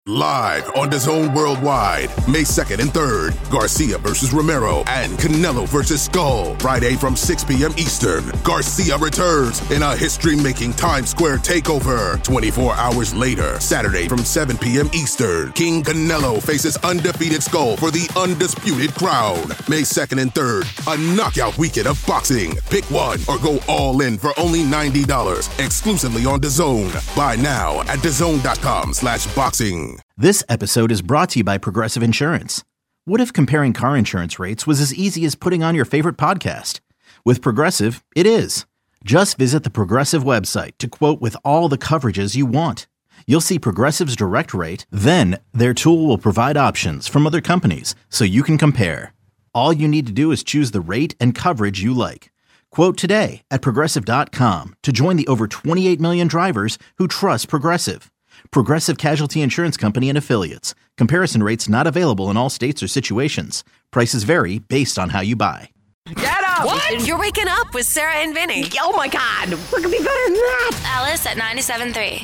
Live on DAZN Worldwide, May 2nd and 3rd, Garcia versus Romero and Canelo versus Skull. Friday from 6 p.m. Eastern, Garcia returns in a history-making Times Square takeover. 24 hours later, Saturday from 7 p.m. Eastern, King Canelo faces undefeated Skull for the undisputed crown. May 2nd and 3rd, a knockout weekend of boxing. Pick one or go all in for only $90, exclusively on DAZN. Buy now at DAZN.com/boxing. This episode is brought to you by Progressive Insurance. What if comparing car insurance rates was as easy as putting on your favorite podcast? With Progressive, it is. Just visit the Progressive website to quote with all the coverages you want. You'll see Progressive's direct rate, then their tool will provide options from other companies so you can compare. All you need to do is choose the rate and coverage you like. Quote today at Progressive.com to join the over 28 million drivers who trust Progressive. Progressive Casualty Insurance Company and Affiliates. Comparison rates not available in all states or situations. Prices vary based on how you buy. Get up! What? You're waking up with Sarah and Vinny. Oh my God! What could be better than that? Alice at 97.3.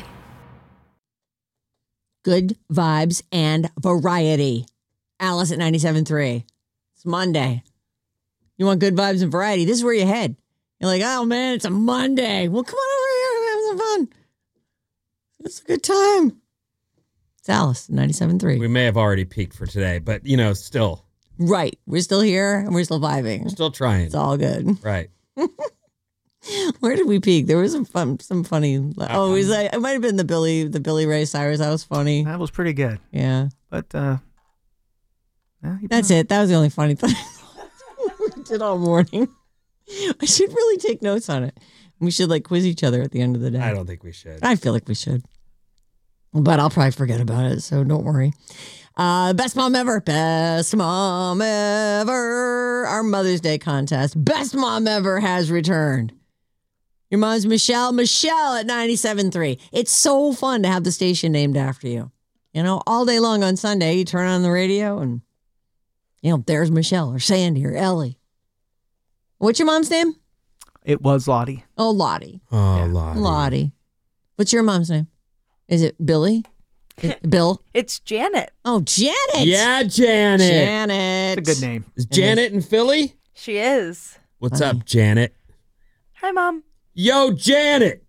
Good vibes and variety. Alice at 97.3. It's Monday. You want good vibes and variety? This is where you head. You're like, oh man, it's a Monday. Well, come on over here. We're having some fun. It's a good time. It's Alice, 97.3. We may have already peaked for today, but, still. Right. We're still here and we're still vibing. We're still trying. It's all good. Right. Where did we peak? There was some funny. It might have been the Billy Ray Cyrus. That was funny. That was pretty good. Yeah. But, that's it. That was the only funny thing we did all morning. I should really take notes on it. We should quiz each other at the end of the day. I don't think we should. I feel like we should. But I'll probably forget about it, so don't worry. Best mom ever. Best mom ever. Our Mother's Day contest. Best mom ever has returned. Your mom's Michelle. Michelle at 97.3. It's so fun to have the station named after you. All day long on Sunday, you turn on the radio and, there's Michelle or Sandy or Ellie. What's your mom's name? It was Lottie. Oh, Lottie. Oh, Yeah. Lottie. Lottie. What's your mom's name? Is it Billy? Bill? It's Janet. Oh, Janet. Yeah, Janet. Janet. It's a good name. Is Janet in Philly? She is. What's Funny. up, Janet? Hi, Mom. Yo, Janet.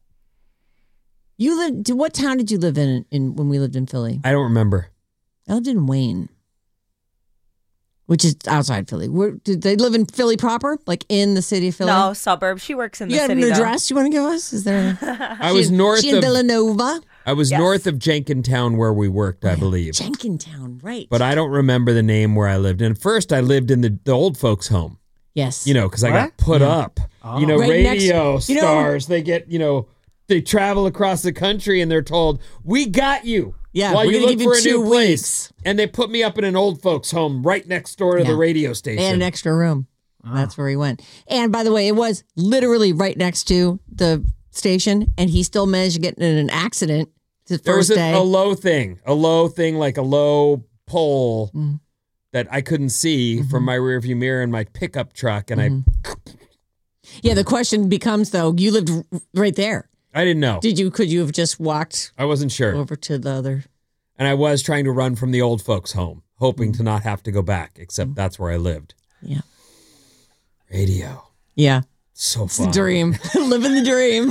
What town did you live in when we lived in Philly? I don't remember. I lived in Wayne, which is outside Philly. Did they live in Philly proper? Like in the city of Philly? No, suburb. She works in the You got city, an though. address you want to give us? Is there? I was north She in of Villanova? I was Yes. north of Jenkintown where we worked, I believe. Jenkintown, right. But I don't remember the name where I lived. And first I lived in the old folks' home. Yes. Because I got put up. Oh. Right Radio next- stars, they get, they travel across the country and they're told, we got you. Yeah, while we're you gonna look give you for a 2 new place. weeks. And they put me up in an old folks' home right next door to Yeah. the radio station. They had an extra room. That's where he went. And by the way, it was literally right next to the station, and he still managed to get in an accident the There was first day. a low thing, like a low pole that I couldn't see from my rearview mirror in my pickup truck, and Yeah, the question becomes, though, you lived right there. I didn't know. Could you have just walked I wasn't sure. over to the other? And I was trying to run from the old folks' home, hoping to not have to go back, except that's where I lived. Yeah. Radio. Yeah. So It's fun. the dream. Living the dream.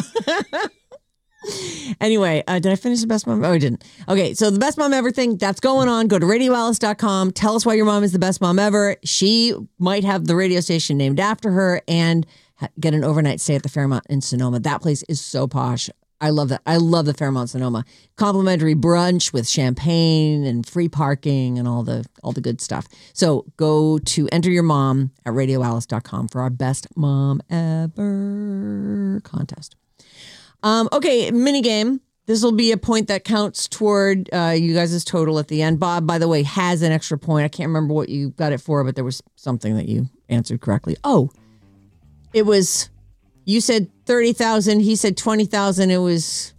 Anyway, did I finish the best mom? Oh, I didn't. Okay, so the best mom ever thing, that's going on. Go to radioalice.com. Tell us why your mom is the best mom ever. She might have the radio station named after her and get an overnight stay at the Fairmont in Sonoma. That place is so posh. I love that. I love the Fairmont Sonoma. Complimentary brunch with champagne and free parking and all the good stuff. So go to enter your mom at radioalice.com for our best mom ever contest. Okay, mini game. This will be a point that counts toward you guys' total at the end. Bob, by the way, has an extra point. I can't remember what you got it for, but there was something that you answered correctly. Oh, it was, you said 30,000. He said 20,000. It was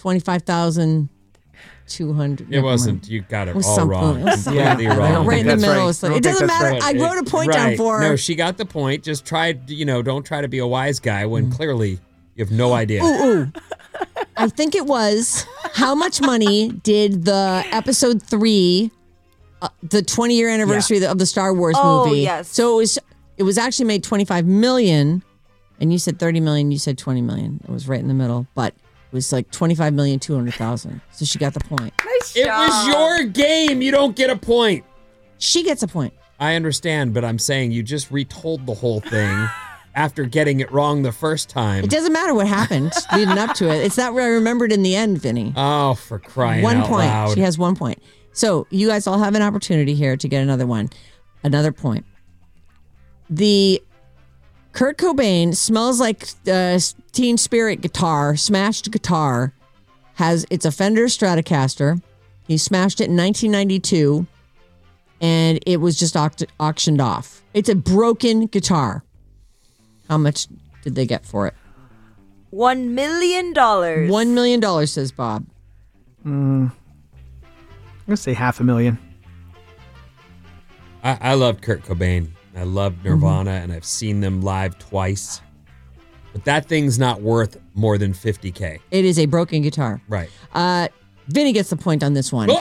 25,200. It wasn't. You got it all something. wrong. It was something. Completely Yeah, I wrong. don't Right in the think that's middle. right. So I don't it think doesn't that's matter. right. I wrote a point down for her. No, she got the point. Just try, don't try to be a wise guy when clearly you have no idea. Ooh. I think it was How much money did the episode 3, the 20-year anniversary of the Star Wars movie? Yes. So it was actually made $25 million, and you said $30 million. You said $20 million. It was right in the middle, but it was like $25,200,000. So she got the point. Nice It job. was your game. You don't get a point. She gets a point. I understand, but I'm saying you just retold the whole thing after getting it wrong the first time. It doesn't matter what happened leading up to it. It's not what I remembered in the end, Vinny. Oh, for crying 1 out point. loud. She has 1 point. So you guys all have an opportunity here to get another point. The Kurt Cobain Smells Like Teen Spirit guitar, smashed guitar, it's a Fender Stratocaster. He smashed it in 1992, and it was just auctioned off. It's a broken guitar. How much did they get for it? $1 million. $1 million, says Bob. I'm gonna say $500,000. I loved Kurt Cobain. I loved Nirvana, and I've seen them live twice. But that thing's not worth more than $50K. It is a broken guitar. Right. Vinny gets the point on this one. Oh!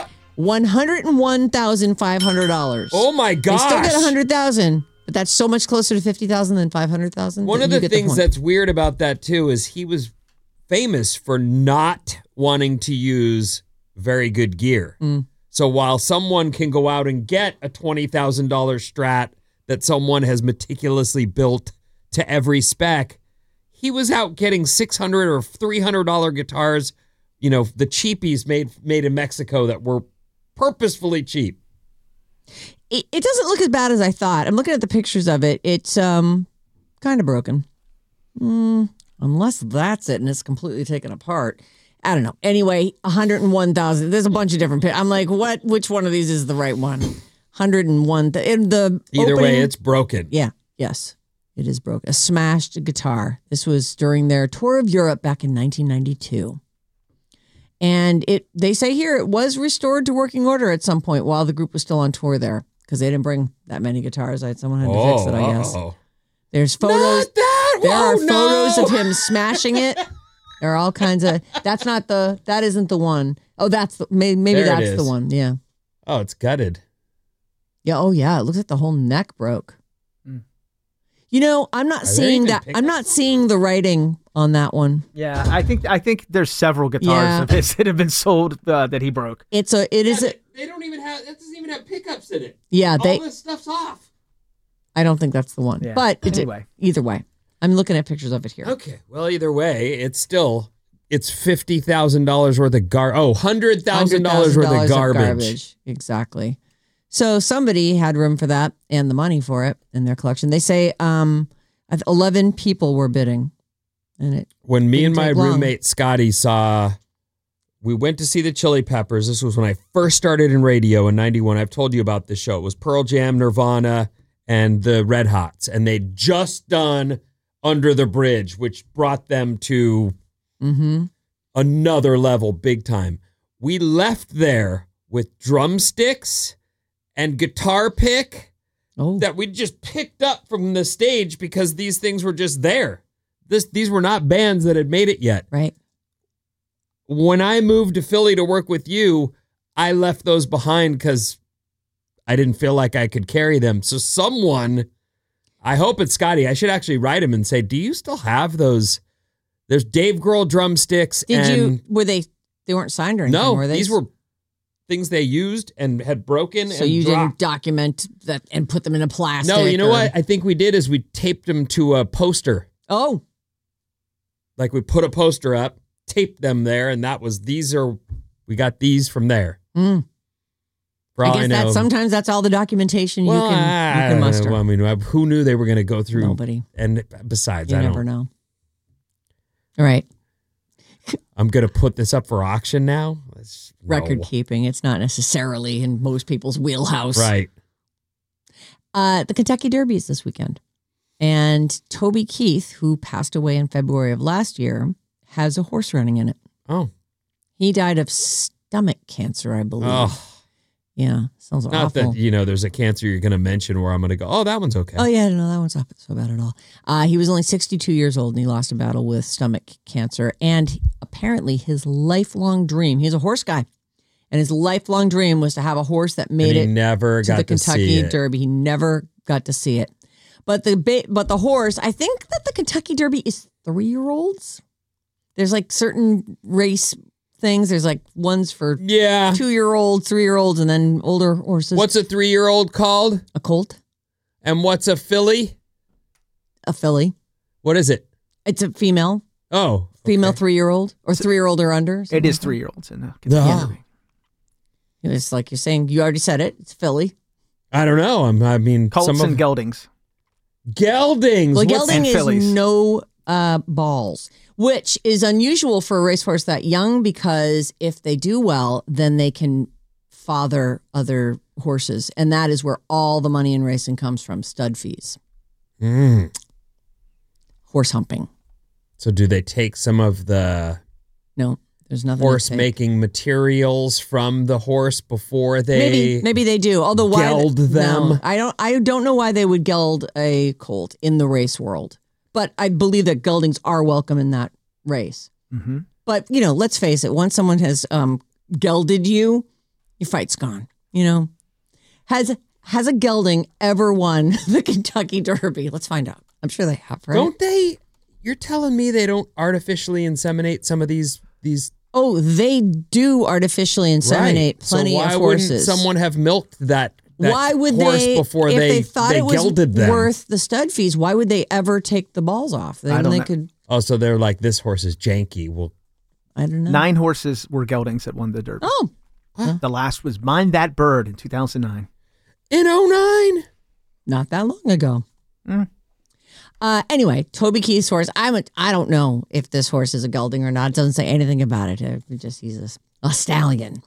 $101,500. Oh my They gosh. still get $100,000, but that's so much closer to $50,000 than $500,000. One of the things that's weird about that too is he was famous for not wanting to use very good gear. So while someone can go out and get a $20,000 Strat that someone has meticulously built to every spec, he was out getting $600 or $300 guitars, you know, the cheapies made in Mexico that were purposefully cheap. It doesn't look as bad as I thought. I'm looking at the pictures of it. It's kind of broken. Unless that's it and it's completely taken apart. I don't know. Anyway, 101,000. There's a bunch of different pictures. I'm like, what? Which one of these is the right one? 101. Either opening, way, it's broken. Yeah. Yes. It is broken. A smashed guitar. This was during their tour of Europe back in 1992. And they say here it was restored to working order at some point while the group was still on tour there because they didn't bring that many guitars. Someone had to fix it, I guess. There's photos. Not that. There are Whoa, photos no. of him smashing it. There are all kinds of. That isn't the one. Oh, maybe There it that's the is. one. Yeah. Oh, it's gutted. Yeah. Oh, yeah. It looks like the whole neck broke. You know, I'm not there seeing even that. pickups? I'm not seeing the writing on that one. Yeah, I think there's several guitars Yeah. of his that have been sold that he broke. It is. They don't even have. That doesn't even have pickups in it. Yeah. All this stuff's off. I don't think that's the one. Yeah. But Anyway. either way, I'm looking at pictures of it here. Okay. Well, either way, it's $50,000 worth of $100,000 worth of garbage. Exactly. So somebody had room for that and the money for it in their collection. They say 11 people were bidding. And it When me didn't and my take long. roommate Scotty we went to see the Chili Peppers. This was when I first started in radio in 91. I've told you about this show. It was Pearl Jam, Nirvana, and the Red Hots. And they'd just done Under the Bridge, which brought them to another level big time. We left there with drumsticks and guitar pick that we just picked up from the stage because these things were just there. These were not bands that had made it yet. Right. When I moved to Philly to work with you, I left those behind because I didn't feel like I could carry them. So someone, I hope it's Scotty, I should actually write him and say, do you still have those? There's Dave Grohl drumsticks. Were they weren't signed or anything, No, were they? these were things they used and had broken So and you dropped. didn't document that and put them in a plastic? No, you know what I think we did is we taped them to a poster. Oh. Like we put a poster up, taped them there, and we got these from there. For all I guess know. sometimes that's all the documentation you can muster. I mean, who knew they were going to go through? Nobody. And besides, You I never don't know. All right. I'm going to put this up for auction now. Record keeping. It's not necessarily in most people's wheelhouse. Right. The Kentucky Derby is this weekend. And Toby Keith, who passed away in February of last year, has a horse running in it. Oh. He died of stomach cancer, I believe. Oh. Yeah, sounds Not awful. that, there's a cancer you're going to mention where I'm going to go, oh, that one's okay. Oh, yeah, no, that one's not so bad at all. He was only 62 years old and he lost a battle with stomach cancer. And apparently his lifelong dream, he's a horse guy, and his lifelong dream was to have a horse that made he it never to got the to see Kentucky it. Derby. He never got to see it. But the horse, I think that the Kentucky Derby is 3-year-olds. There's like certain race things. There's like ones for 2-year-olds, 3-year-olds, and then older horses. What's a 3-year-old called? A colt? And what's a filly? A filly. What is it? It's a female. Oh. Female 3-year-old or 3-year-old or under. It is 3-year-olds in the Kentucky Derby. It's like you're saying, you already said it. It's filly. I don't know. I mean, Colts and geldings. Geldings. Well, What's gelding is fillies? no balls, which is unusual for a racehorse that young because if they do well, then they can father other horses. And that is where all the money in racing comes from, stud fees. Horse humping. So do they take some of the No, there's nothing. horse making materials from the horse before they Maybe they do. Although geld them? No, I don't know why they would geld a colt in the race world. But I believe that geldings are welcome in that race. Mm-hmm. But, let's face it, once someone has gelded you, your fight's gone. Has a gelding ever won the Kentucky Derby? Let's find out. I'm sure they have, right? Don't they? You're telling me they don't artificially inseminate some of these? Oh, they do artificially inseminate plenty so why of horses. Wouldn't someone have milked that why would horse they, before if they thought it was gelded them? worth the stud fees, why would they ever take the balls off? I don't know. Could. Oh, so they're like, this horse is janky. Well, I don't know. 9 horses were geldings that won the Derby. Oh. The last was Mind That Bird in 2009. In 2009? Not that long ago. Anyway, Toby Keith's horse. I don't know if this horse is a gelding or not. It doesn't say anything about it. He's a stallion.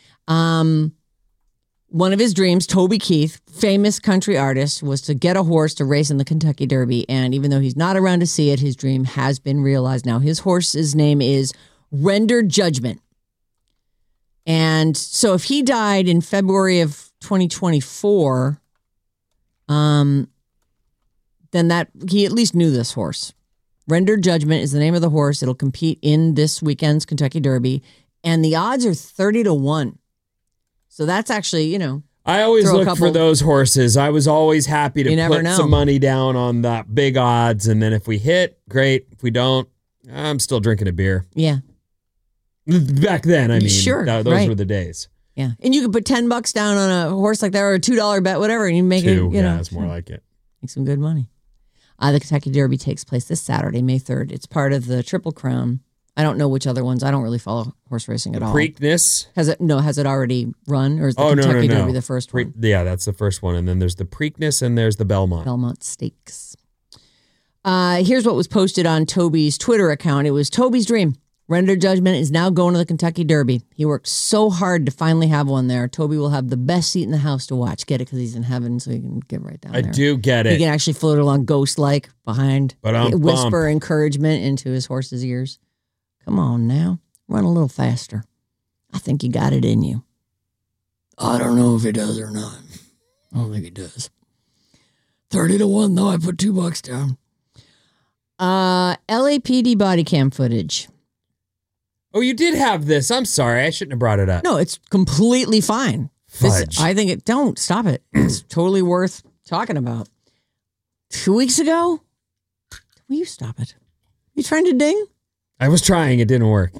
One of his dreams, Toby Keith, famous country artist, was to get a horse to race in the Kentucky Derby. And even though he's not around to see it, his dream has been realized. Now, his horse's name is Render Judgment. And so if he died in February of 2024, then that he at least knew this horse. Render Judgment is the name of the horse. It'll compete in this weekend's Kentucky Derby. And the odds are 30-1. So that's actually, I always look for those horses. I was always happy to put some money down on that big odds. And then if we hit, great. If we don't, I'm still drinking a beer. Yeah. Back then, I mean, sure, those were the days. Yeah. And you could put $10 down on a horse like that or a $2 bet, whatever, and you make it, it's more like it. Make some good money. The Kentucky Derby takes place this Saturday, May 3rd. It's part of the Triple Crown. I don't know which other ones. I don't really follow horse racing at all. Preakness? Has it already run? Or is the Kentucky Derby the first one? Yeah, that's the first one. And then there's the Preakness and there's the Belmont. Belmont Stakes. Here's what was posted on Toby's Twitter account. It was Toby's dream. Render Judgment is now going to the Kentucky Derby. He worked so hard to finally have one there. Toby will have the best seat in the house to watch. Get it because he's in heaven, so he can get right down there. I do get it. He can actually float along ghost-like behind, whisper encouragement into his horse's ears. Come on now, run a little faster. I think you got it in you. I don't know if he does or not. I don't think he does. 30-1 though. I put $2 down. LAPD body cam footage. Oh, you did have this. I'm sorry. I shouldn't have brought it up. No, it's completely fine. Fudge. I think don't stop it. It's totally worth talking about. 2 weeks ago? Will you stop it? You trying to ding? I was trying. It didn't work.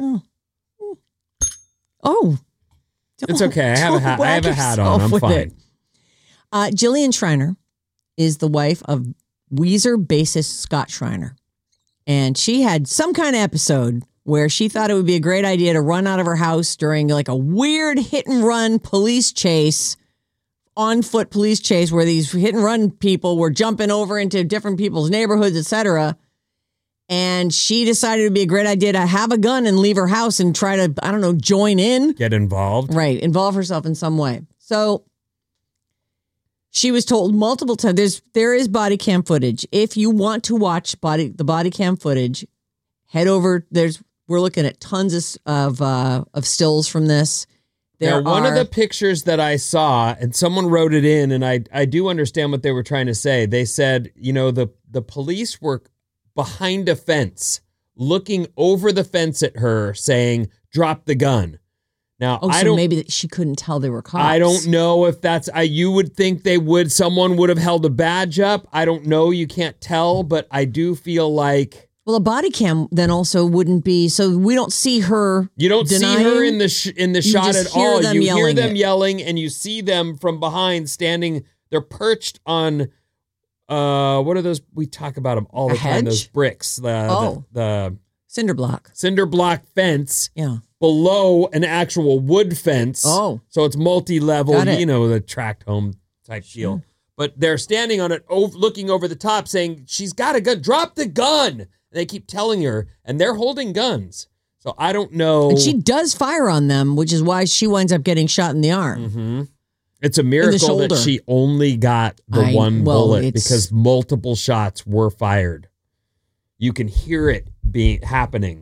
Oh. It's okay. I have a hat. I have a hat on. I'm fine. Jillian Schreiner is the wife of Weezer bassist Scott Schreiner. And she had some kind of episode where she thought it would be a great idea to run out of her house during like a weird hit and run police chase, on foot police chase, where these hit and run people were jumping over into different people's neighborhoods, etc. And she decided it would be a great idea to have a gun and leave her house and try to, I don't know, join in. Get involved. Right. Involve herself in some way. So she was told multiple times, there is body cam footage. If you want to watch the body cam footage, head over. We're looking at tons of stills from this. Now, one of the pictures that I saw, and someone wrote it in, and I do understand what they were trying to say. They said, the police were behind a fence, looking over the fence at her, saying, "Drop the gun." Now, maybe she couldn't tell they were cops. I don't know if that's, you would think they would, someone would have held a badge up. I don't know. You can't tell, but I do feel like. Well, a body cam then also wouldn't be, so we don't see her. You don't denying. see her in the shot at all. You hear them it. yelling, and you see them from behind standing. They're perched on, what are those? We talk about them all the time. Hedge? Those bricks. The cinder block. Cinder block fence. Yeah. Below an actual wood fence. Oh. So it's multi-level, Got it. The tract home type deal. But they're standing on it, looking over the top, saying, "She's got a gun. Drop the gun." And they keep telling her, and they're holding guns. So I don't know. And she does fire on them, which is why she winds up getting shot in the arm. Mm-hmm. It's a miracle that she only got the one bullet because multiple shots were fired. You can hear it happening.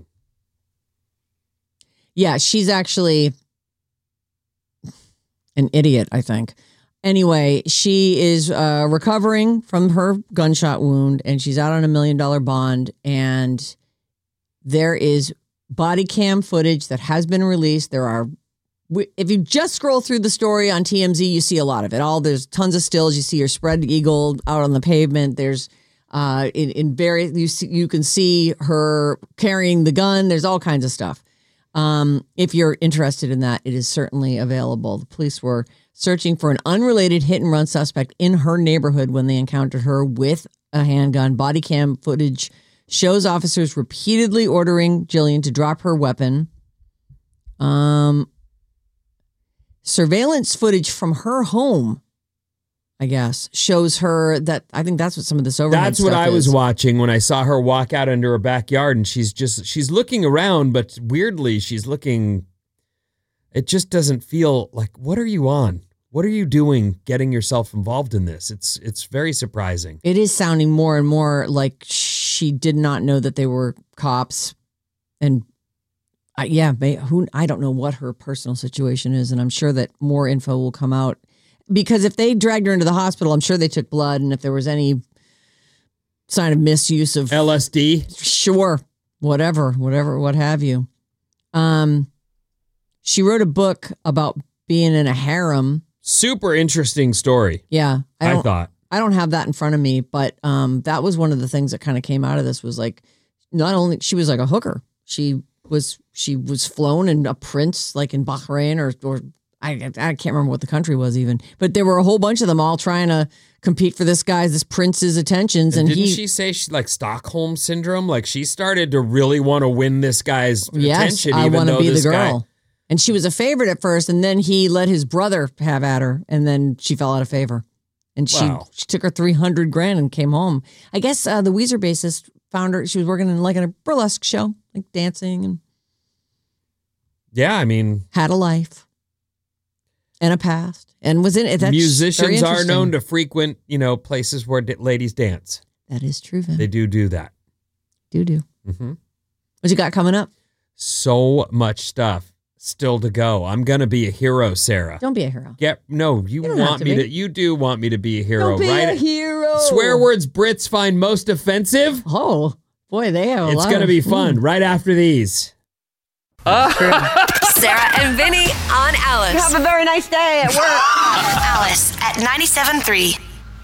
Yeah, she's actually an idiot, I think. Anyway, she is recovering from her gunshot wound, and she's out on $1 million bond. And there is body cam footage that has been released. If you just scroll through the story on TMZ, you see a lot of it. There's tons of stills. You see her spread eagle out on the pavement. There's in various. You can see her carrying the gun. There's all kinds of stuff. If you're interested in that, it is certainly available. The police were searching for an unrelated hit and run suspect in her neighborhood when they encountered her with a handgun. Body cam footage shows officers repeatedly ordering Jillian to drop her weapon. Surveillance footage from her home, I guess, shows her that. I think that's what some of this overhead That's what stuff I was is. watching when I saw her walk out into her backyard, and she's looking around, but weirdly she's looking. It just doesn't feel like, what are you on? What are you doing getting yourself involved in this? It's very surprising. It is sounding more and more like she did not know that they were cops. And I don't know what her personal situation is. And I'm sure that more info will come out. Because if they dragged her into the hospital, I'm sure they took blood. And if there was any sign of misuse of LSD, sure, whatever, what have you. She wrote a book about being in a harem. Super interesting story. Yeah. I thought. I don't have that in front of me, but that was one of the things that kind of came out of this was like, not only she was like a hooker. She was flown in a prince like in Bahrain or I can't remember what the country was even, but there were a whole bunch of them all trying to compete for this prince's attentions. And didn't she say she like Stockholm syndrome? Like she started to really want to win this guy's attention. I want to be the girl. Guy... And she was a favorite at first, and then he let his brother have at her, and then she fell out of favor. And she took her $300,000 and came home. I guess the Weezer bassist found her. She was working in like a burlesque show, like dancing, and yeah, I mean, had a life and a past, and was in it. That's musicians are known to frequent, places where ladies dance. That is true, Vin. They do that. Do. Mm-hmm. What you got coming up? So much stuff still to go. I'm gonna be a hero, Sarah. Don't be a hero. You want me to. You do want me to be a hero, Don't be right? a hero. Swear words Brits find most offensive. Oh boy, they have. It's gonna be fun. Right after these. Sarah and Vinny on Alice. Have a very nice day at work. Alice at 97.3.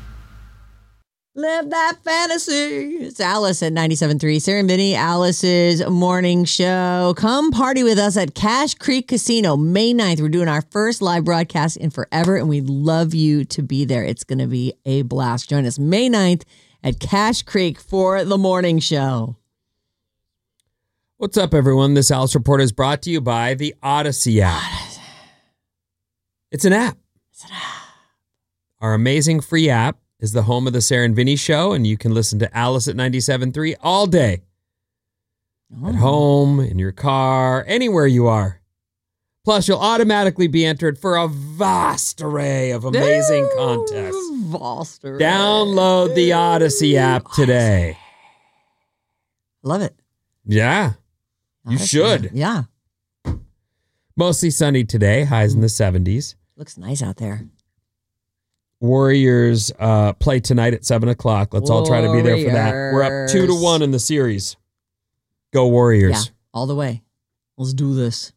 Live that fantasy. It's Alice at 97.3. Sarah and Vinny, Alice's morning show. Come party with us at Cache Creek Casino May 9th. We're doing our first live broadcast in forever, and we'd love you to be there. It's going to be a blast. Join us May 9th at Cache Creek for the morning show. What's up, everyone? This Alice Report is brought to you by the Odyssey app. It's an app. Our amazing free app is the home of the Sarah and Vinny show, and you can listen to Alice at 97.3 all day. At home, in your car, anywhere you are. Plus, you'll automatically be entered for a vast array of amazing contests. Vast array. Download the Odyssey app today. Love it. Yeah, you should. Yeah. Mostly sunny today, highs in the 70s. Looks nice out there. Warriors play tonight at 7 o'clock. Let's all try to be there for that. We're up 2-1 in the series. Go Warriors. Yeah, all the way. Let's do this.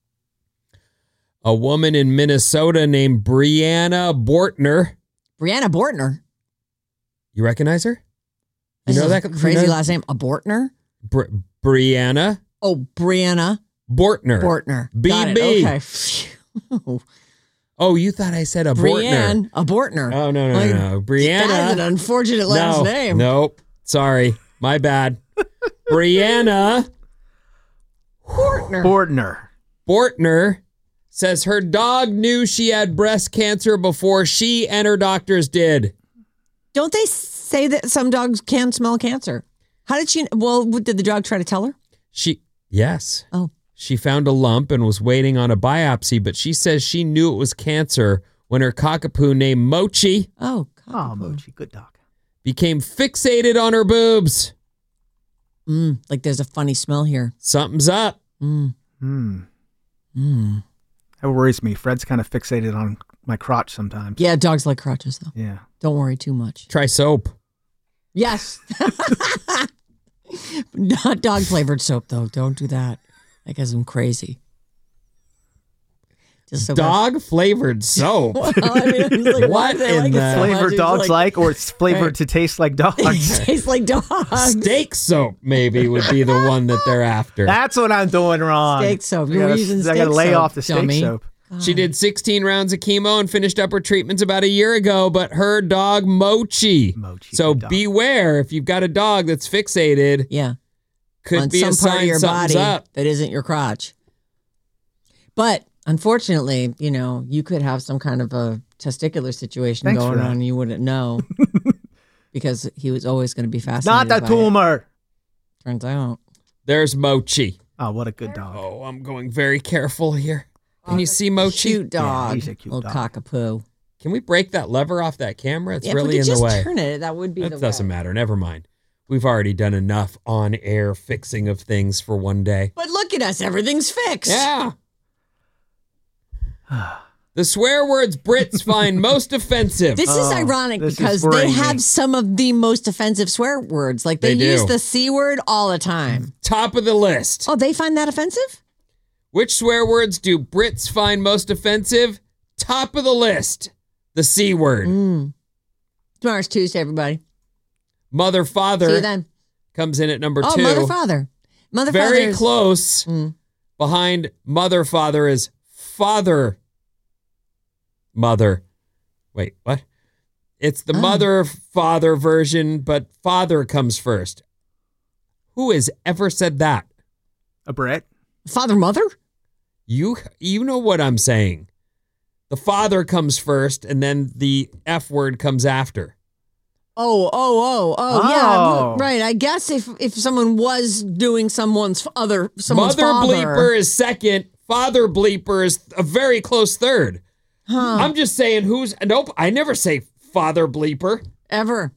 A woman in Minnesota named Brianna Bortner. Brianna Bortner. You recognize her? You This know is that a crazy last name. A Bortner? Brianna Oh, Brianna Bortner. Bortner. Got it. BB. Okay. Phew. Oh, you thought I said a Bortner. Brianne, a Bortner. Oh, no. That Brianna. is an unfortunate last name. Nope. Sorry. My bad. Brianna Bortner says her dog knew she had breast cancer before she and her doctors did. Don't they say that some dogs can smell cancer? How did she? Well, did the dog try to tell her? Yes. Oh. She found a lump and was waiting on a biopsy, but she says she knew it was cancer when her cockapoo named Mochi Oh, Mochi, good dog. became fixated on her boobs. like there's a funny smell here. Something's up. That worries me. Fred's kind of fixated on my crotch sometimes. Yeah, dogs like crotches though. Yeah. Don't worry too much. Try soap. Yes. Not dog flavored soap though. Don't do that. That gets them crazy. Just so Dog flavored soap. Well, I mean, it's like, why do they What like in it the- so much? Flavor It's dogs like, or it's flavored to taste like dogs. It tastes like dogs. Steak soap maybe would be the one that they're after. That's what I'm doing wrong. Steak soap. I You're gotta- using I steak gotta lay soap, off the steak dummy. soap. She did 16 rounds of chemo and finished up her treatments about a year ago, but her dog Mochi. So good dog. beware if you've got a dog that's fixated. Yeah. Could On be some a part of sign your something's body up. that isn't your crotch. But unfortunately, you could have some kind of a testicular situation Thanks for going that. on and you wouldn't know because he was always going to be fascinated Not the by it. tumor. Turns out. There's Mochi. Oh, what a good dog. Oh, I'm going very careful here. Can you see Mochi? Cute dog. he's a cute little dog. cockapoo. Can we break that lever off that camera? It's Yeah, really if in we the could way. just turn it, that would be That the doesn't way. matter. Never mind. We've already done enough on-air fixing of things for one day. But look at us. Everything's fixed. Yeah. The swear words Brits find most offensive. This is ironic this is because they worrying have me. some of the most offensive swear words. Like they They use do. the C word all the time. Top of the list. Oh, they find that offensive? Which swear words do Brits find most offensive? Top of the list. The C word. Tomorrow's Tuesday, everybody. Mother, See you father then. comes in at number Oh, 2. mother, father. Mother, Very father. close. Behind mother, father is father, mother. Wait, what? It's the mother, father version, but father comes first. Who has ever said that? A Brit? Father, mother? You know what I'm saying. The father comes first, and then the F word comes after. Oh, Oh. yeah, right. I guess if someone was doing someone's Mother father, bleeper is second. Father bleeper is a very close third. I'm just saying nope, I never say father bleeper. ever.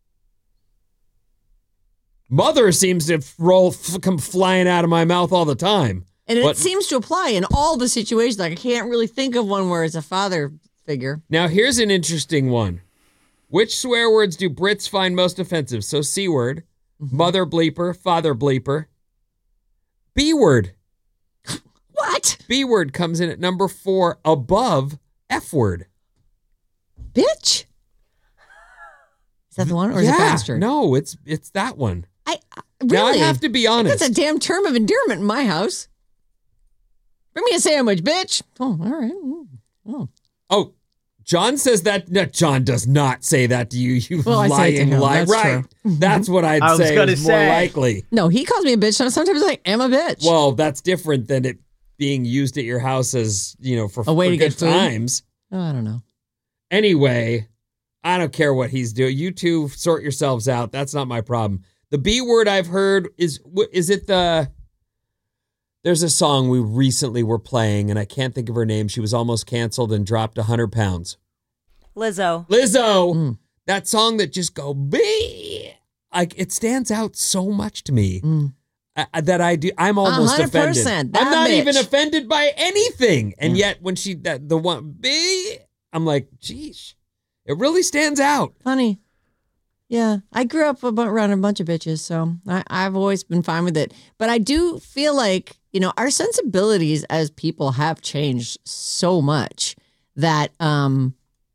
Mother seems to come flying out of my mouth all the time. And But- it seems to apply in all the situations. Like I can't really think of one where it's a father figure. Now, here's an interesting one. Which swear words do Brits find most offensive? So, C word, mother bleeper, father bleeper. B word. What? B word comes in at number 4 above F word. Bitch? Is that the one? Or is it bastard? No, it's that one. Really? Now, I have to be honest. That's a damn term of endearment in my house. Bring me a sandwich, bitch. Oh, all right. Oh, John says that. No, John does not say that to you. You Well, I say it to lying him. lie. That's Right. true. That's what I'd I was say gonna is more say. likely. No, he calls me a bitch. Sometimes I am a bitch. Well, that's different than it being used at your house as, for A way for to get good food? times. Oh, I don't know. Anyway, I don't care what he's doing. You two sort yourselves out. That's not my problem. The B word I've heard is it there's a song we recently were playing, and I can't think of her name. She was almost canceled and dropped 100 pounds. Lizzo. Lizzo. That song that just go, B. Like, it stands out so much to me. that I do. I'm almost 100%, offended. that I'm not bitch. even offended by anything. And yet when the one B, I'm like, geez, it really stands out. Funny. Yeah, I grew up around a bunch of bitches, so I've always been fine with it. But I do feel like, our sensibilities as people have changed so much that I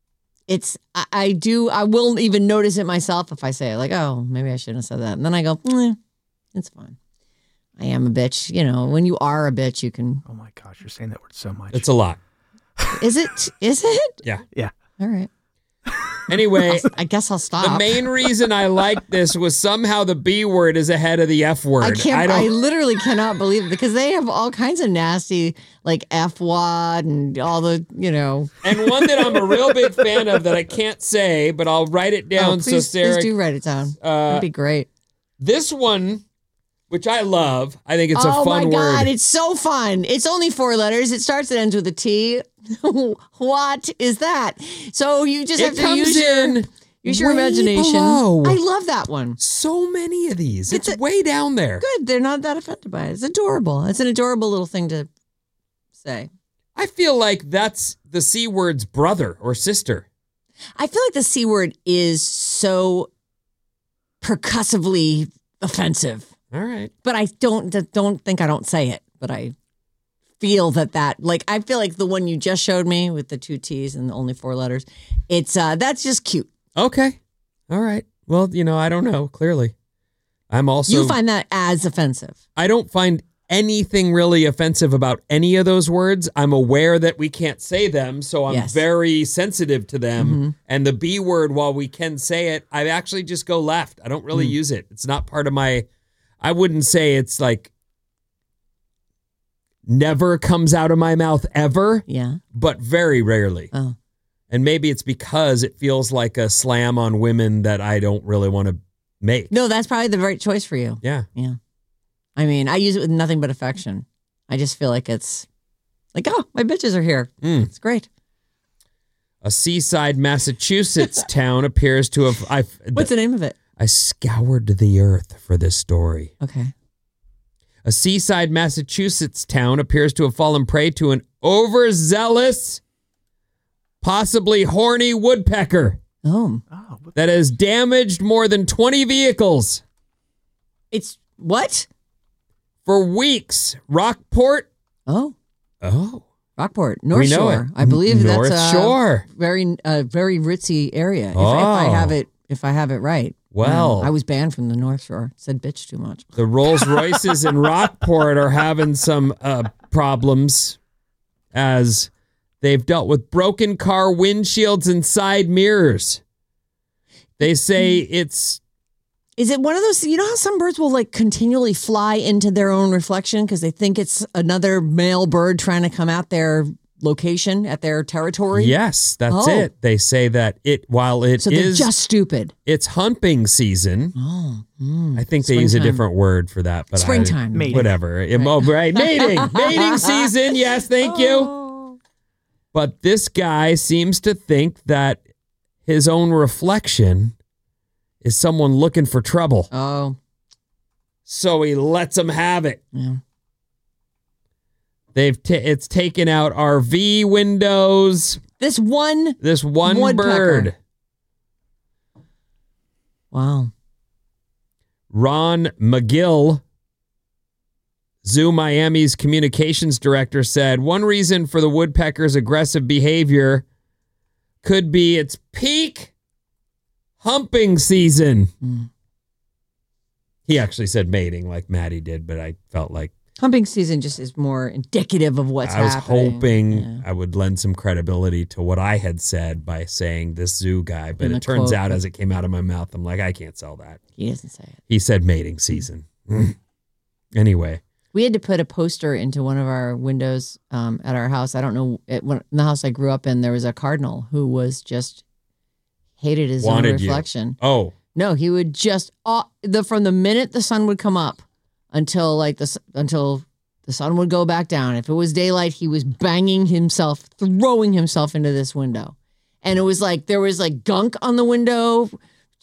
will even notice it myself if I say it, like, oh, maybe I shouldn't have said that. And then I go, it's fine. I am a bitch. When you are a bitch, you can. Oh my gosh, you're saying that word so much. It's a lot. Is it? Yeah. Yeah. All right. Anyway, I guess I'll stop. the main reason I liked this was somehow the B word is ahead of the F word. I literally cannot believe it because they have all kinds of nasty, like F-wad and all the, And one that I'm a real big fan of that I can't say, but I'll write it down. Please do write it down. That'd be great. This one, which I love, I think it's a fun word. Oh my God, it's so fun. It's only 4 letters. It starts and ends with a T. What is that? So you just have to use your imagination. Below. I love that one. So many of these. It's way down there. Good. They're not that offended by it. It's adorable. It's an adorable little thing to say. I feel like that's the C word's brother or sister. I feel like the C word is so percussively offensive. All right. But I don't think I don't say it, but I feel that like I feel like the one you just showed me with the 2 T's and only 4 letters, it's that's just cute. Okay. All right. Well, I don't know. Clearly. I'm also You find that as offensive. I don't find anything really offensive about any of those words. I'm aware that we can't say them, so I'm very sensitive to them. Mm-hmm. And the B word, while we can say it, I actually just go left. I don't really use it. It's not part of my I wouldn't say it's like never comes out of my mouth ever. Yeah. But very rarely. Oh. And maybe it's because it feels like a slam on women that I don't really want to make. No, that's probably the right choice for you. Yeah. Yeah. I mean, I use it with nothing but affection. I just feel like it's like, oh, my bitches are here. It's great. A seaside Massachusetts town appears to have... What's the name of it? I scoured the earth for this story. Okay. A seaside Massachusetts town appears to have fallen prey to an overzealous, possibly horny woodpecker that has damaged more than 20 vehicles. It's what? For weeks. Rockport. Oh. Rockport, North We know Shore. it. I believe North that's Shore. very ritzy area. If I have it right. Well, I was banned from the North Shore. Said bitch too much. The Rolls Royces in Rockport are having some problems as they've dealt with broken car windshields and side mirrors. They say it's... Is it one of those, how some birds will like continually fly into their own reflection because they think it's another male bird trying to come at their location, at their territory? Yes, that's it. They say that so they're just stupid. It's humping season. I think they use a different word for that. But Springtime. Whatever. Right. Mating season. Yes, thank you. But this guy seems to think that his own reflection is someone looking for trouble. Oh. So he lets them have it. Yeah. It's taken out RV windows. This one bird. Wow. Ron McGill, Zoo Miami's communications director, said one reason for the woodpecker's aggressive behavior could be its peak humping season. He actually said mating like Maddie did, but I felt like humping season just is more indicative of what's happening. I was hoping I would lend some credibility to what I had said by saying this zoo guy, but it turns out as it came out of my mouth, I'm like, I can't sell that. He doesn't say it. He said mating season. Anyway. We had to put a poster into one of our windows at our house. I don't know, in the house I grew up in, there was a cardinal who was just hated his own reflection. Oh. No, he would just, from the minute the sun would come up, until the sun would go back down. If it was daylight, he was banging himself, throwing himself into this window. And it was like, there was like gunk on the window,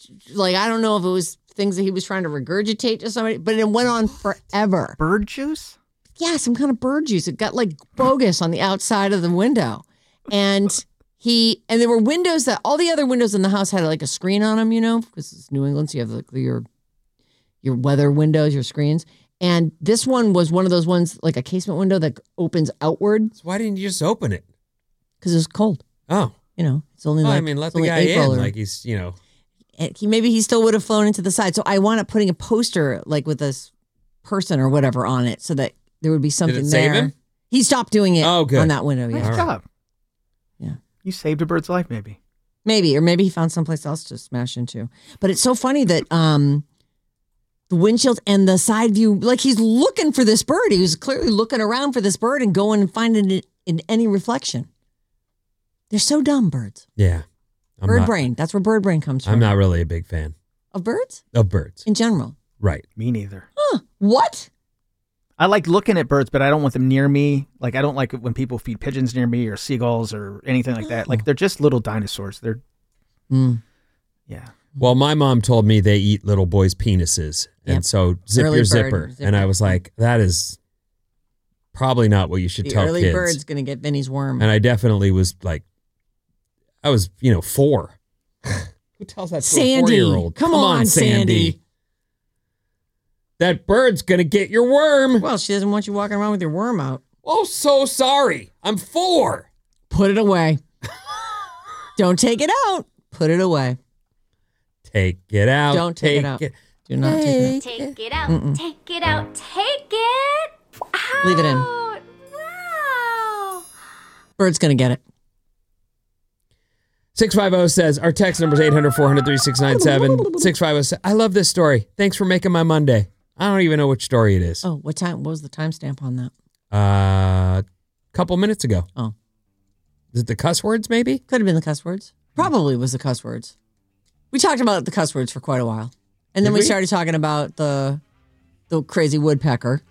like, I don't know if it was things that he was trying to regurgitate to somebody, but it went on forever. Bird juice? Yeah, some kind of bird juice. It got like bogus on the outside of the window. And there were windows that all the other windows in the house had like a screen on them, because it's New England, so you have like your weather windows, your screens. And this one was one of those ones, like a casement window that opens outward. So why didn't you just open it? Because it was cold. Oh. It's only Well, let the guy in. Like he's, Maybe he still would have flown into the side. So I wound up putting a poster like with this person or whatever on it so that there would be something Did it there. save him? He stopped doing it good. on that window. Yeah. Nice job. Yeah. You saved a bird's life, maybe. Maybe, or maybe he found someplace else to smash into. But it's so funny that the windshield and the side view, like he's looking for this bird. He was clearly looking around for this bird and going and finding it in any reflection. They're so dumb, birds. Yeah. Bird brain. That's where bird brain comes from. I'm not really a big fan Of birds? of birds. In general. Right. Me neither. Huh. What? I like looking at birds, but I don't want them near me. Like, I don't like it when people feed pigeons near me or seagulls or anything like that. Like, they're just little dinosaurs. They're, yeah. Well, my mom told me they eat little boys' penises. Yep. And so zip Early your bird, zipper. zipper. And I was like, that is probably not what you should The tell early kids. bird's going to get Vinny's worm. And I definitely was like, I was, 4. Who tells that to Sandy. a 4-year-old? Come on, Sandy. That bird's going to get your worm. Well, she doesn't want you walking around with your worm out. Oh, so sorry. I'm 4. Put it away. Don't take it out. Put it away. Take it out. Don't take it out. Do not take it out. Take it out, take it out, take it out. Leave it in. Wow. Bird's going to get it. 650 says, our text number is 800-400-3697. 650 says, I love this story. Thanks for making my Monday. I don't even know which story it is. Oh, what was the timestamp on that? Couple minutes ago. Oh. Is it the cuss words, maybe? Could have been the cuss words. Probably was the cuss words. We talked about the cuss words for quite a while. And then Did we we? started talking about the crazy woodpecker.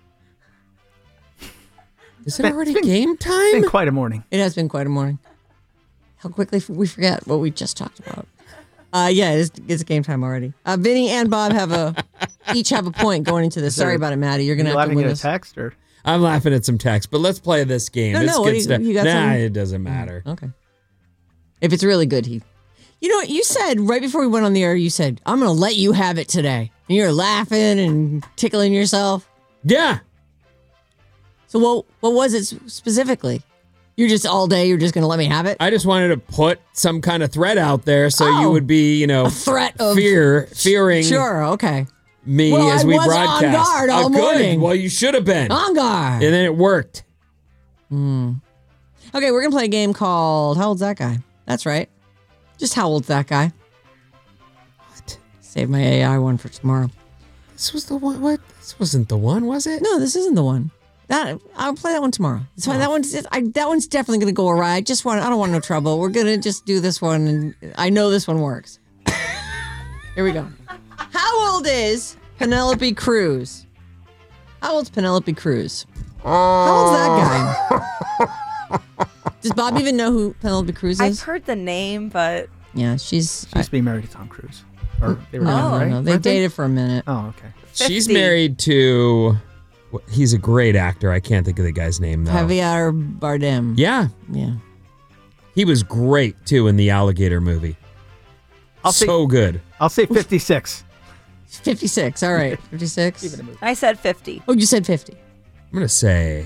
Is it already game It's time? been quite a morning. It has been quite a morning. How quickly we forget what we just talked about. Yeah, it's game time already. Vinny and Bob each have a point going into this. Sorry about it, Maddie. You're going to have to laughing win at a this. text or? I'm laughing at some text, but let's play this game. No, It's what good do you- stuff. you got Nah, some? it doesn't matter. Okay. If it's really good, You know what? You said right before we went on the air, you said, I'm going to let you have it today. And you're laughing and tickling yourself. Yeah. So what was it specifically? You're just all day, you're just going to let me have it? I just wanted to put some kind of threat out there so you Oh. would be, A threat of... fearing Sure, okay. me Well, as I we was on broadcast. guard all Good. morning. Well, you should have been. On guard. And then it worked. Okay, we're going to play a game called How Old's That Guy? That's right. Just how old's that guy? What? Save my AI one for tomorrow. This was the one. What? This wasn't the one, was it? No, this isn't the one. I'll play that one tomorrow. It's fine. That one's definitely going to go awry. I don't want no trouble. We're going to just do this one, and I know this one works. Here we go. How old is Penelope Cruz? How old's Penelope Cruz? How old's that guy? Does Bob even know who Penelope Cruz I've is? heard the name, but Yeah, she's. She used to be married to Tom Cruise. Or they were No, together, right? no, they Weren't dated for a minute. Oh, okay. She's 50. married to. He's a great actor. I can't think of the guy's name though. Javier Bardem. Yeah, Yeah. he was great too in the Alligator movie. I'll say Good. 56. 56. All right. 56. I said 50. Oh, you said 50. I'm gonna say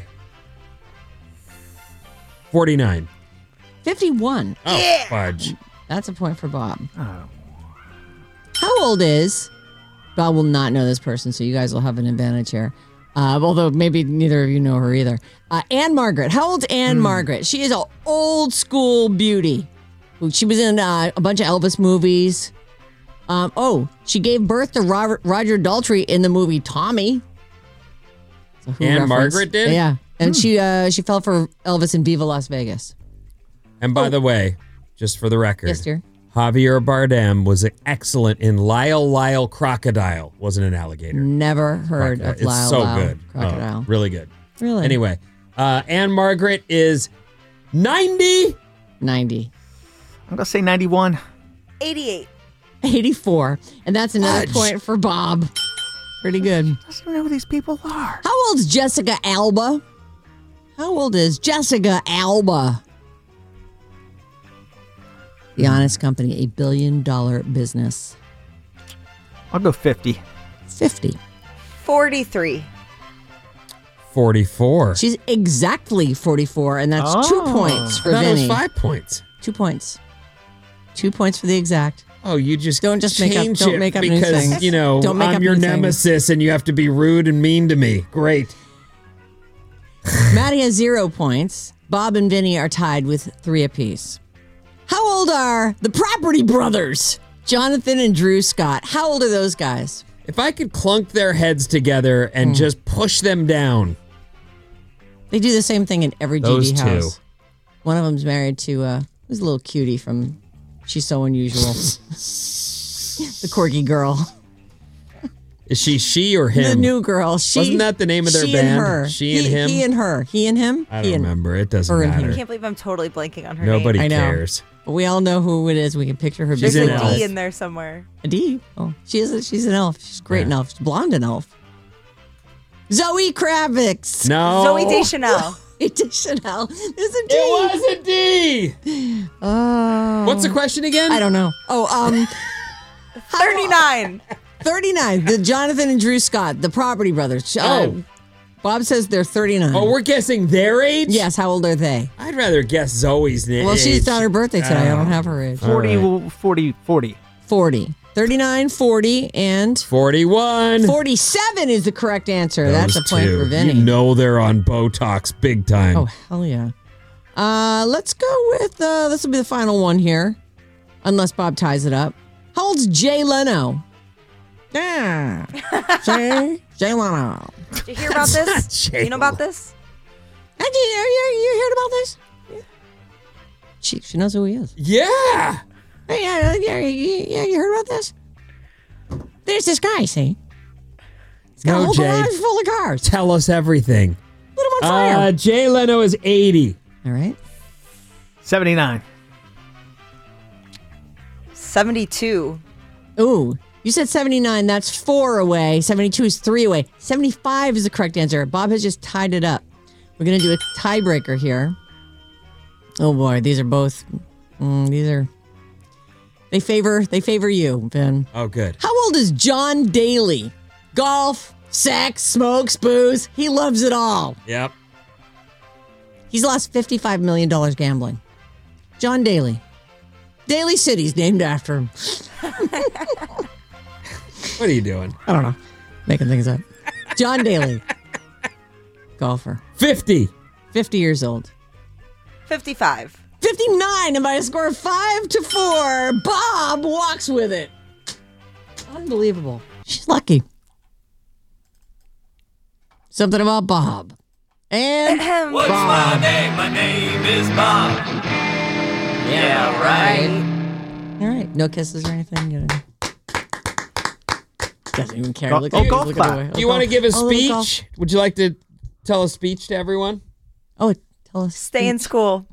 49. 51. Oh, fudge. That's a point for Bob. Oh. How old is... Bob will not know this person, so you guys will have an advantage here. Although maybe neither of you know her either. Anne Margaret. How old's Anne Margaret? She is an old school beauty. She was in a bunch of Elvis movies. She gave birth to Roger Daltrey in the movie Tommy. It's a Who Anne reference. Margaret did? Yeah. And she fell for Elvis in Viva Las Vegas. And by the way, just for the record, Yes, dear. Javier Bardem was excellent in Lyle Crocodile. Wasn't an alligator. Never heard Crocodile. of Lyle It's so Lyle good. Crocodile. Oh, really good. Really? Anyway, Anne Margaret is 90. 90. I'm going to say 91. 88. 84. And that's another Fudge. point for Bob. Pretty good. I don't know who these people are. How old's Jessica Alba? How old is Jessica Alba? The Honest Company, a $1 billion business. I'll go 50. 50. 43. 44. She's exactly 44, and that's 2 points I for thought it was Vinny. 5 points. 2 points. 2 points for the exact. Oh, you just Don't just make up- change don't it make up new because, things. you know, Don't make I'm up your new things. nemesis and you have to be rude and mean to me. Great. Maddie has 0 points. Bob and Vinny are tied with 3 apiece. How old are the Property Brothers? Jonathan and Drew Scott. How old are those guys? If I could clunk their heads together and just push them down. They do the same thing in every Those GD two. house. One of them's married to who's a little cutie from She's So Unusual. The corgi girl. Is she or him? The new girl. Wasn't that the name of their she band? And her. She and him? He and her. He and him? I He don't and- remember. It doesn't her and matter. I can't believe I'm totally blanking on her Nobody I know. cares. But we all know who it is. We can picture her. She's There's being an a elf. D in there somewhere. A D? Oh, she's an elf. She's great an elf. She's blonde an elf. Zoe Kravitz. No. Zoe Deschanel. Zoe Deschanel. There's a D. It was a D. Oh. What's the question again? I don't know. Oh, 39. 39. The Jonathan and Drew Scott, the Property Brothers. Bob says they're 39. Oh, we're guessing their age? Yes, how old are they? I'd rather guess Zoe's age. Well, she's on her birthday today. I don't have her age. 40, 40. 40. 39, 40, and 41. 47 is the correct answer. That's a Those point two. for Vinny. You know they're on Botox big time. Oh, hell yeah. Let's go with, this will be the final one here, unless Bob ties it up. How old's Jay Leno? Yeah. Jay Leno. Did you hear about this? J-Lo. You know about this? You heard about this? She knows who he is. Yeah. Yeah, you heard about this? There's this guy, see? He's got a No, whole Jay. garage full of cars. Tell us everything. Put him on fire. Jay Leno is 80. All right. 79. 72. Ooh, you said 79. That's 4 away. 72 is 3 away. 75 is the correct answer. Bob has just tied it up. We're going to do a tiebreaker here. Oh, boy. These are both... They favor you, Ben. Oh, good. How old is John Daly? Golf, sex, smokes, booze. He loves it all. Yep. He's lost $55 million gambling. John Daly. Daly City's named after him. What are you doing? I don't know. Making things up. John Daly. Golfer. 50. 50 years old. 55. 59, and by a score of 5-4, Bob walks with it. Unbelievable. She's lucky. Something about Bob. And What's my name? My name is Bob. Yeah, right. all right. No kisses or anything. You know. Doesn't even care. Go- Look oh, at golf look clap. away. Do you want to give a little golf. speech? Would you like to tell a speech to everyone? Oh, tell us. Stay in school.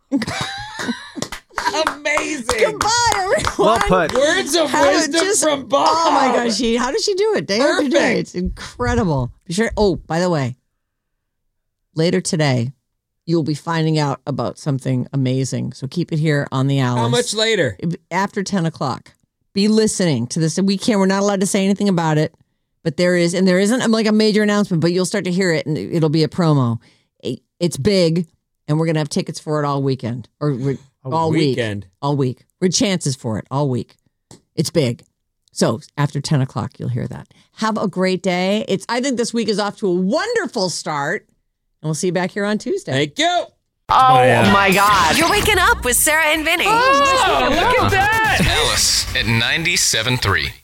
Amazing. Goodbye, everyone. Well put. Words of How it wisdom just- from Bob. Oh my gosh, how does she do it? Day after day. Perfect. It's incredible. Be sure. Oh, by the way, later today, you'll be finding out about something amazing. So keep it here on the Alice. How much later? After 10 o'clock. Be listening to this. We're not allowed to say anything about it, but there isn't like a major announcement, but you'll start to hear it and it'll be a promo. It's big and we're going to have tickets for it all weekend all weekend. week. All week. We're chances for it all week. It's big. So after 10 o'clock, you'll hear that. Have a great day. I think this week is off to a wonderful start and we'll see you back here on Tuesday. Thank you. Oh my God. You're waking up with Sarah and Vinny. Oh, look at that. Alice at 97.3.